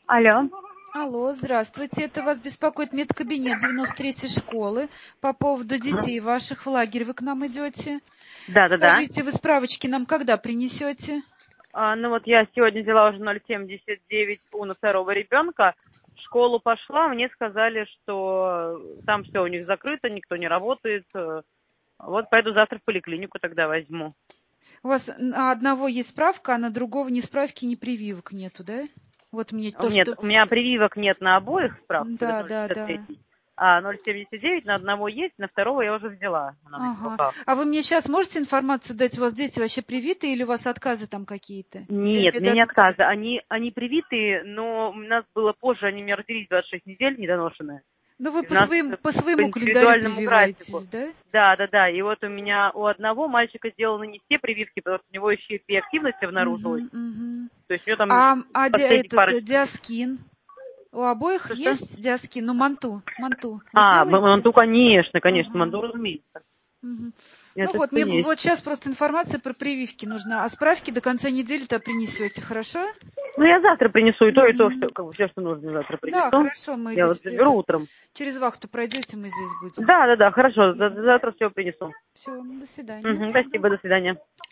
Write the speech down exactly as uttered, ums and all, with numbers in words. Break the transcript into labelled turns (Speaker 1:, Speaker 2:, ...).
Speaker 1: Алло.
Speaker 2: Алло, здравствуйте. Это вас беспокоит медкабинет девяносто третьей школы по поводу детей ваших в лагерь. Вы к нам идете?
Speaker 1: Да, да, да.
Speaker 2: Скажите, вы справочки нам когда принесете?
Speaker 1: А, ну вот я сегодня взяла уже ноль семьдесят девять У на второго ребенка. В школу пошла, мне сказали, что там все у них закрыто, никто не работает. Вот пойду завтра в поликлинику тогда возьму.
Speaker 2: У вас на одного есть справка, а на другого ни справки, ни прививок нету, да? Вот мне то,
Speaker 1: Нет,
Speaker 2: что...
Speaker 1: у меня прививок нет на обоих справках,
Speaker 2: Да,
Speaker 1: ноль
Speaker 2: да,
Speaker 1: шестьдесят
Speaker 2: да.
Speaker 1: три. А ноль семьдесят девять на одного есть, на второго я уже взяла. Она у меня в
Speaker 2: Ага.
Speaker 1: руках.
Speaker 2: А вы мне сейчас можете информацию дать? У вас дети вообще привиты или у вас отказы там какие-то? Я
Speaker 1: Нет,
Speaker 2: имею в
Speaker 1: мне
Speaker 2: виду
Speaker 1: не
Speaker 2: от-
Speaker 1: отказы. Они, они привитые, но у нас было позже, они у меня родились двадцать шесть недель недоношенные.
Speaker 2: Ну, вы
Speaker 1: И у
Speaker 2: по
Speaker 1: нас
Speaker 2: своим, по
Speaker 1: по
Speaker 2: своему календарю
Speaker 1: индивидуальному графику.
Speaker 2: прививаетесь, да?
Speaker 1: Да, да, да. И вот у меня у одного мальчика сделаны не все прививки, потому что у него еще и активность обнаружилась.
Speaker 2: Угу, угу.
Speaker 1: То есть у него там
Speaker 2: А, а ди-
Speaker 1: последних
Speaker 2: этот э,
Speaker 1: парочку прививок.
Speaker 2: диаскин? У обоих
Speaker 1: Что-что?
Speaker 2: есть диаскин? Ну, манту, манту. Вы
Speaker 1: А, м-
Speaker 2: делаете?
Speaker 1: манту, конечно, конечно,
Speaker 2: Ага.
Speaker 1: манту, разумеется.
Speaker 2: Мгм. Ну
Speaker 1: Это
Speaker 2: вот,
Speaker 1: все
Speaker 2: мне б-
Speaker 1: есть.
Speaker 2: вот сейчас просто информация про прививки нужна, а справки до конца недели-то принесете, хорошо?
Speaker 1: Ну, я завтра принесу и то, и то,
Speaker 2: Мгм.
Speaker 1: все, как бы все, что нужно, завтра
Speaker 2: Да,
Speaker 1: принесу.
Speaker 2: хорошо, мы
Speaker 1: Я
Speaker 2: здесь
Speaker 1: вот заберу
Speaker 2: это,
Speaker 1: утром.
Speaker 2: через вахту пройдете, мы здесь будем.
Speaker 1: Да, да, да, хорошо, за- завтра все принесу.
Speaker 2: Все, до свидания.
Speaker 1: Мгм, спасибо, до свидания.